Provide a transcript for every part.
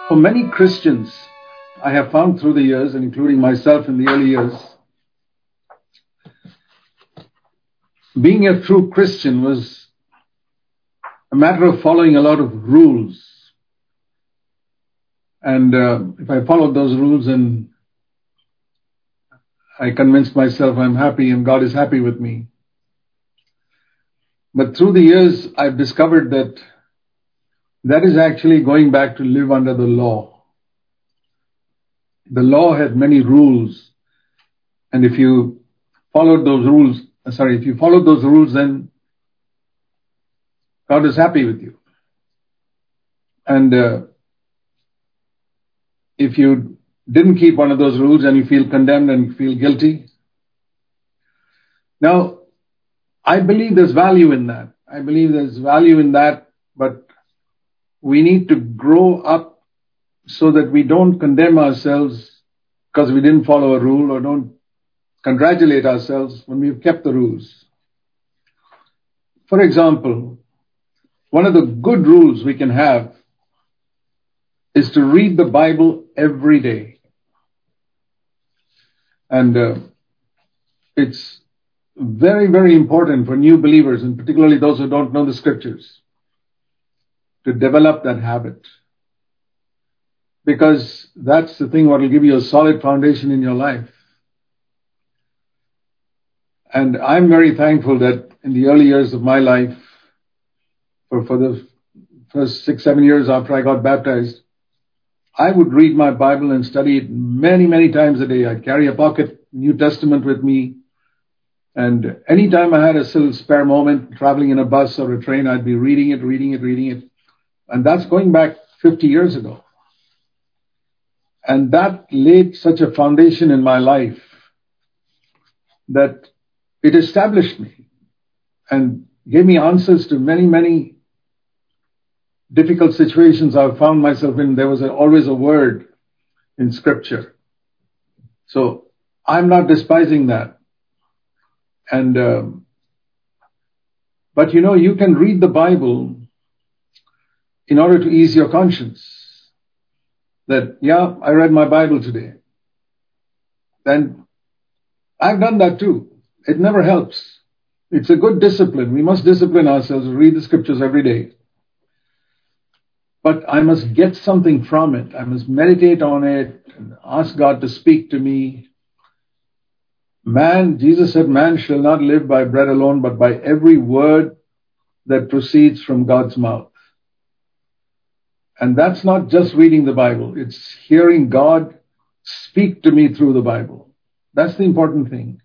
For many Christians, I have found through the years, and including myself in the early years, being a true Christian was a matter of following a lot of rules. And if I followed those rules and I convinced myself I'm happy and God is happy with me. But through the years, I've discovered that that is actually going back to live under the law. The law had many rules. And if you followed those rules, then God is happy with you. And if you didn't keep one of those rules and you feel condemned and feel guilty. Now, I believe there's value in that. But we need to grow up so that we don't condemn ourselves because we didn't follow a rule, or don't congratulate ourselves when we've kept the rules. For example, one of the good rules we can have is to read the Bible every day. And it's very, very important for new believers, and particularly those who don't know the scriptures, to develop that habit. Because that's the thing what will give you a solid foundation in your life. And I'm very thankful that in the early years of my life, for the first 6-7 years after I got baptized, I would read my Bible and study it many, many times a day. I'd carry a pocket New Testament with me. And anytime I had a little spare moment traveling in a bus or a train, I'd be reading it. And that's going back 50 years ago. And that laid such a foundation in my life that it established me and gave me answers to many, many difficult situations I've found myself in. There was always a word in Scripture. So I'm not despising that. And but you can read the Bible in order to ease your conscience. That, I read my Bible today. Then I've done that too. It never helps. It's a good discipline. We must discipline ourselves to read the scriptures every day. But I must get something from it. I must meditate on it and ask God to speak to me. Jesus said, man shall not live by bread alone, but by every word that proceeds from God's mouth. And that's not just reading the Bible. It's hearing God speak to me through the Bible. That's the important thing.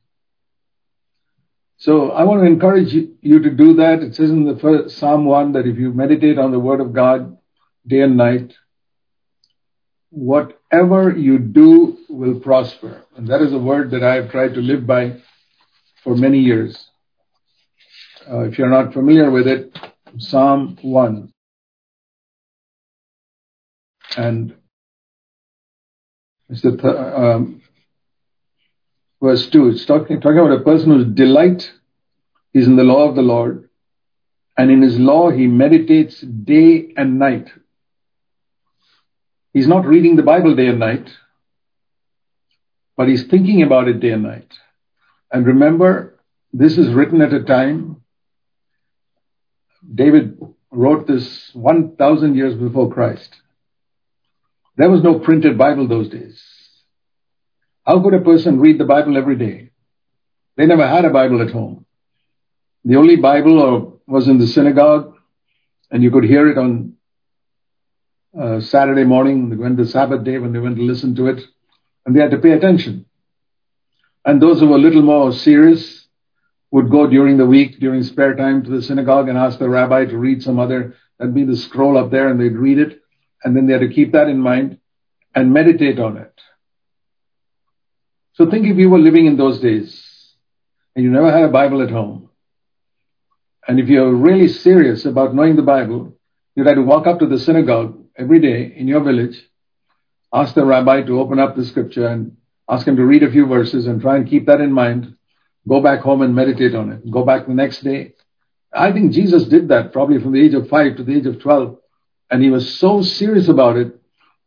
So I want to encourage you to do that. It says in the first Psalm 1 that if you meditate on the Word of God day and night, whatever you do will prosper. And that is a word that I have tried to live by for many years. If you're not familiar with it, Psalm 1. And it's verse 2. It's talking about a person whose delight is in the law of the Lord, and in his law he meditates day and night. He's not reading the Bible day and night, but he's thinking about it day and night. And remember, this is written at a time, David wrote this 1,000 years before Christ. There was no printed Bible those days. How could a person read the Bible every day? They never had a Bible at home. The only Bible was in the synagogue, and you could hear it on Saturday morning, when the Sabbath day, when they went to listen to it, and they had to pay attention. And those who were a little more serious would go during the week, during spare time, to the synagogue and ask the rabbi to read that'd be the scroll up there, and they'd read it, and then they had to keep that in mind and meditate on it. So think if you were living in those days and you never had a Bible at home, and if you're really serious about knowing the Bible, you'd have to walk up to the synagogue every day in your village, ask the rabbi to open up the scripture and ask him to read a few verses and try and keep that in mind, go back home and meditate on it, go back the next day. I think Jesus did that probably from the age of 5 to the age of 12, and he was so serious about it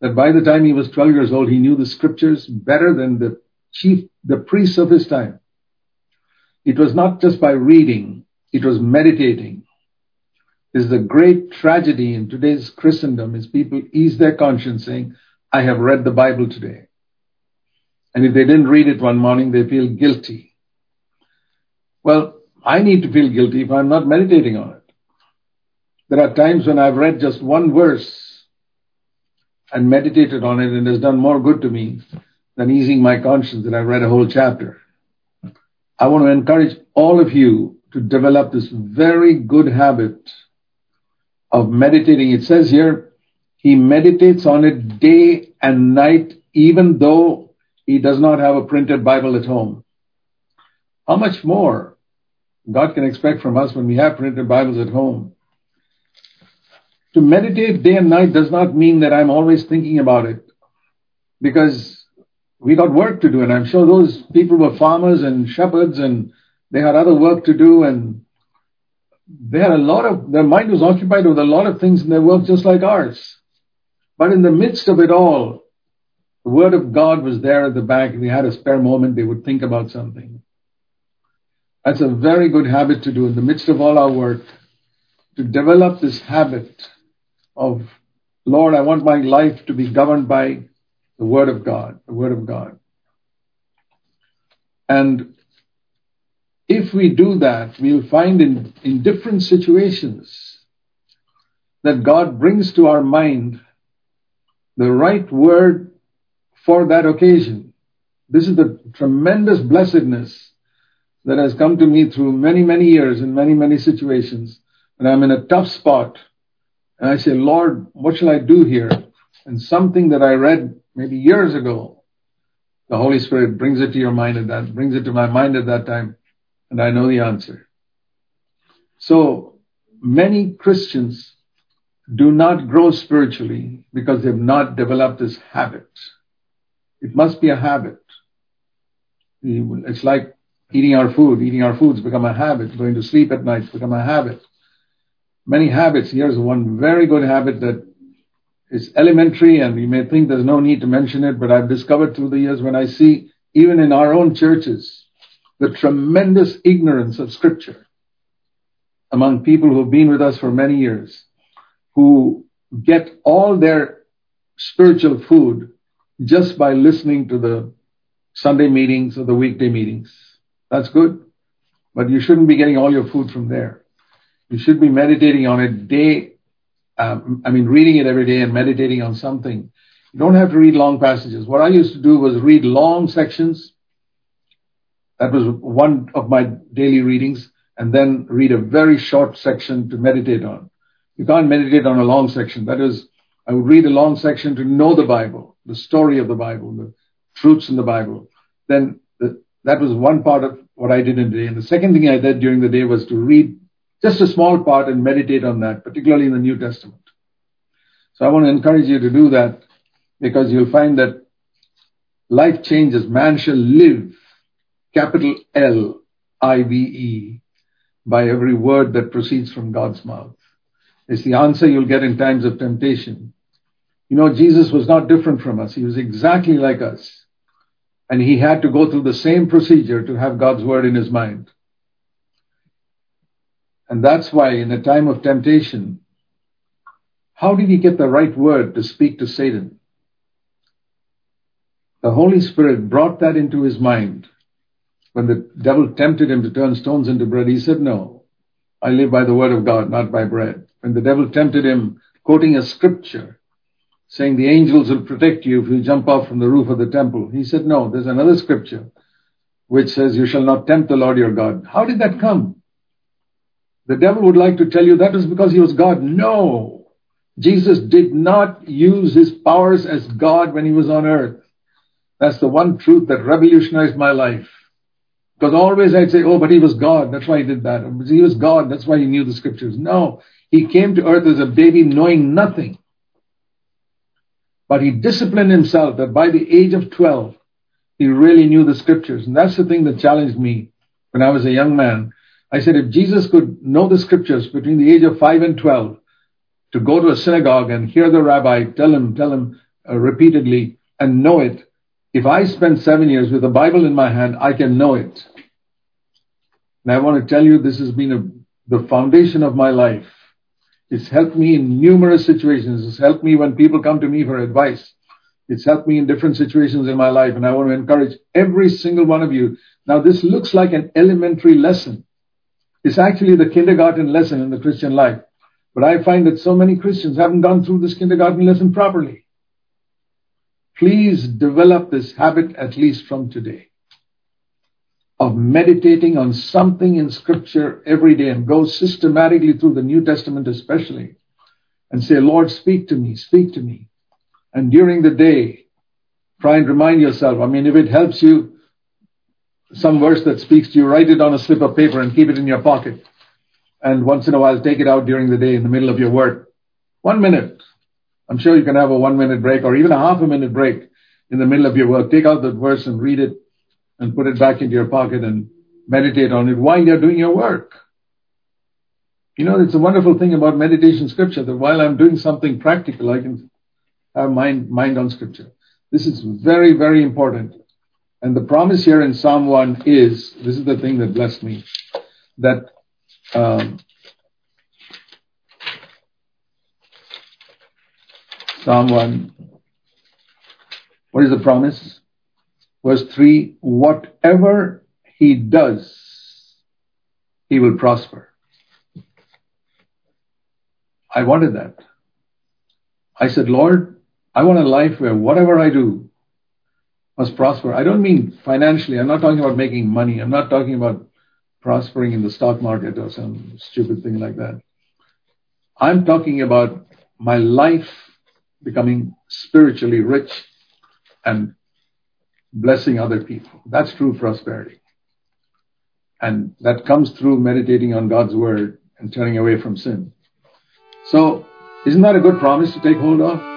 that by the time he was 12 years old, he knew the scriptures better than the priests of his time. It was not just by reading, it was meditating. This is a great tragedy in today's Christendom, is people ease their conscience saying, I have read the Bible today. And if they didn't read it one morning, they feel guilty. Well, I need to feel guilty if I'm not meditating on it. There are times when I've read just one verse and meditated on it, and it has done more good to me than easing my conscience that I've read a whole chapter. I want to encourage all of you to develop this very good habit of meditating. It says here, he meditates on it day and night, even though he does not have a printed Bible at home. How much more God can expect from us when we have printed Bibles at home? To meditate day and night does not mean that I'm always thinking about it, because we got work to do, and I'm sure those people were farmers and shepherds, and they had other work to do, and they had their mind was occupied with a lot of things in their work just like ours. But in the midst of it all, the Word of God was there at the back. If they had a spare moment, they would think about something. That's a very good habit to do in the midst of all our work, to develop this habit of, Lord, I want my life to be governed by the Word of God, the Word of God. And if we do that, we'll find in different situations that God brings to our mind the right word for that occasion. This is the tremendous blessedness that has come to me through many, many years in many, many situations. When I'm in a tough spot and I say, Lord, what shall I do here? And something that I read maybe years ago, the Holy Spirit brings it to my mind at that time, and I know the answer. So many Christians do not grow spiritually because they've not developed this habit. It must be a habit. It's like eating our food. Eating our foods become a habit. Going to sleep at night become a habit. Many habits. Here's one very good habit that is elementary, and you may think there's no need to mention it, but I've discovered through the years when I see, even in our own churches, the tremendous ignorance of Scripture among people who have been with us for many years, who get all their spiritual food just by listening to the Sunday meetings or the weekday meetings. That's good, but you shouldn't be getting all your food from there. You should be meditating on it reading it every day and meditating on something. You don't have to read long passages. What I used to do was read long sections. That was one of my daily readings, and then read a very short section to meditate on. You can't meditate on a long section. That is, I would read a long section to know the Bible, the story of the Bible, the truths in the Bible. Then that was one part of what I did in the day. And the second thing I did during the day was to read just a small part and meditate on that, particularly in the New Testament. So I want to encourage you to do that, because you'll find that life changes. Man shall live, capital L-I-V-E, by every word that proceeds from God's mouth. It's the answer you'll get in times of temptation. You know, Jesus was not different from us. He was exactly like us. And he had to go through the same procedure to have God's word in his mind. And that's why in a time of temptation, how did he get the right word to speak to Satan? The Holy Spirit brought that into his mind. When the devil tempted him to turn stones into bread, he said, no, I live by the word of God, not by bread. When the devil tempted him, quoting a scripture, saying the angels will protect you if you jump off from the roof of the temple, he said, no, there's another scripture which says you shall not tempt the Lord your God. How did that come? The devil would like to tell you that was because he was God. No, Jesus did not use his powers as God when he was on earth. That's the one truth that revolutionized my life. Because always I'd say, oh, but he was God, that's why he did that. He was God, that's why he knew the scriptures. No, he came to earth as a baby knowing nothing. But he disciplined himself that by the age of 12, he really knew the scriptures. And that's the thing that challenged me when I was a young man. I said, if Jesus could know the scriptures between the age of 5 and 12, to go to a synagogue and hear the rabbi tell him repeatedly and know it. If I spend 7 years with the Bible in my hand, I can know it. And I want to tell you, this has been the foundation of my life. It's helped me in numerous situations. It's helped me when people come to me for advice. It's helped me in different situations in my life. And I want to encourage every single one of you. Now, this looks like an elementary lesson. It's actually the kindergarten lesson in the Christian life. But I find that so many Christians haven't gone through this kindergarten lesson properly. Please develop this habit, at least from today, of meditating on something in Scripture every day, and go systematically through the New Testament especially and say, Lord, speak to me, speak to me. And during the day, try and remind yourself. I mean, if it helps you, some verse that speaks to you, write it on a slip of paper and keep it in your pocket. And once in a while, take it out during the day in the middle of your work. 1 minute. I'm sure you can have a 1 minute break or even a half a minute break in the middle of your work. Take out that verse and read it and put it back into your pocket and meditate on it while you're doing your work. You know, it's a wonderful thing about meditation scripture, that while I'm doing something practical, I can have mind on Scripture. This is very, very important. And the promise here in Psalm 1 is, this is the thing that blessed me, that Psalm 1, what is the promise? Verse 3, whatever he does, he will prosper. I wanted that. I said, Lord, I want a life where whatever I do must prosper. I don't mean financially. I'm not talking about making money. I'm not talking about prospering in the stock market or some stupid thing like that. I'm talking about my life becoming spiritually rich and blessing other people. That's true prosperity. And that comes through meditating on God's word and turning away from sin. So, isn't that a good promise to take hold of?